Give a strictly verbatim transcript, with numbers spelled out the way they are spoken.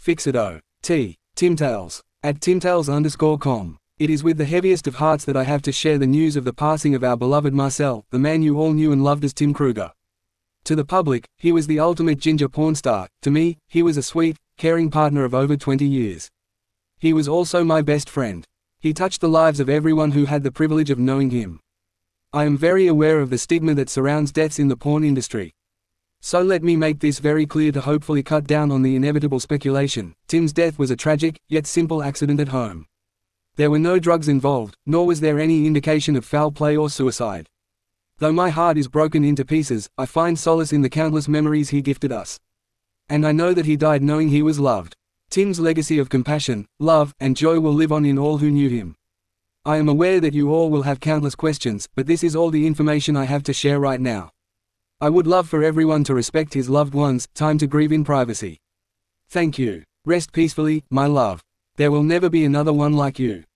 Fixito. T. Timtales. At timtales underscore com. It is with the heaviest of hearts that I have to share the news of the passing of our beloved Marcel, the man you all knew and loved as Tim Kruger. To the public, he was the ultimate ginger porn star. To me, he was a sweet, caring partner of over twenty years. He was also my best friend. He touched the lives of everyone who had the privilege of knowing him. I am very aware of the stigma that surrounds deaths in the porn industry. So let me make this very clear to hopefully cut down on the inevitable speculation. Tim's death was a tragic, yet simple accident at home. There were no drugs involved, nor was there any indication of foul play or suicide. Though my heart is broken into pieces, I find solace in the countless memories he gifted us. And I know that he died knowing he was loved. Tim's legacy of compassion, love, and joy will live on in all who knew him. I am aware that you all will have countless questions, but this is all the information I have to share right now. I would love for everyone to respect his loved ones. Time to grieve in privacy. Thank you. Rest peacefully, my love. There will never be another one like you.